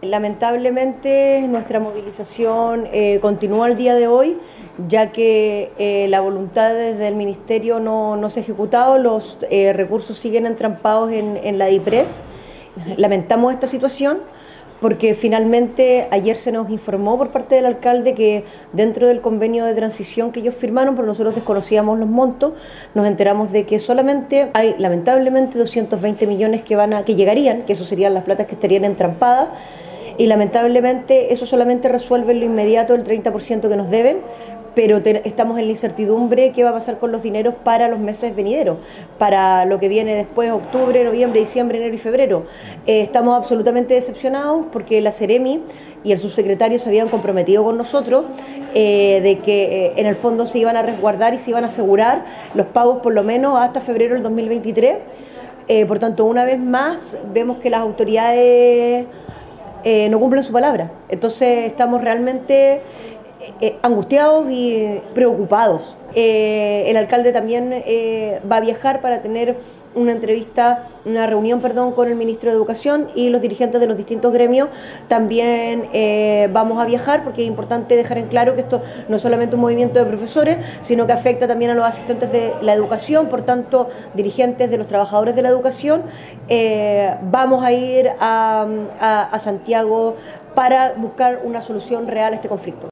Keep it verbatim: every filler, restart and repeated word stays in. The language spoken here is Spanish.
Lamentablemente nuestra movilización eh, continúa el día de hoy, ya que eh, la voluntad desde el Ministerio no, no se ha ejecutado, los eh, recursos siguen entrampados en, en la DIPRES. Lamentamos esta situación porque finalmente ayer se nos informó por parte del alcalde que dentro del convenio de transición que ellos firmaron, pero nosotros desconocíamos los montos, nos enteramos de que solamente hay lamentablemente doscientos veinte millones que, van a, que llegarían, que eso serían las platas que estarían entrampadas, y lamentablemente eso solamente resuelve en lo inmediato el treinta por ciento que nos deben, pero te, estamos en la incertidumbre qué va a pasar con los dineros para los meses venideros, para lo que viene después, octubre, noviembre, diciembre, enero y febrero. Eh, estamos absolutamente decepcionados porque la Seremi y el subsecretario se habían comprometido con nosotros eh, de que eh, en el fondo se iban a resguardar y se iban a asegurar los pagos por lo menos hasta febrero del dos mil veintitrés. Eh, por tanto, una vez más, vemos que las autoridades eh, no cumplen su palabra. Entonces, estamos realmente Eh, angustiados y preocupados. Eh, el alcalde también eh, va a viajar para tener una entrevista, una reunión, perdón, con el ministro de Educación y los dirigentes de los distintos gremios. También eh, vamos a viajar porque es importante dejar en claro que esto no es solamente un movimiento de profesores, sino que afecta también a los asistentes de la educación, por tanto, dirigentes de los trabajadores de la educación. Eh, vamos a ir a, a, a Santiago para buscar una solución real a este conflicto.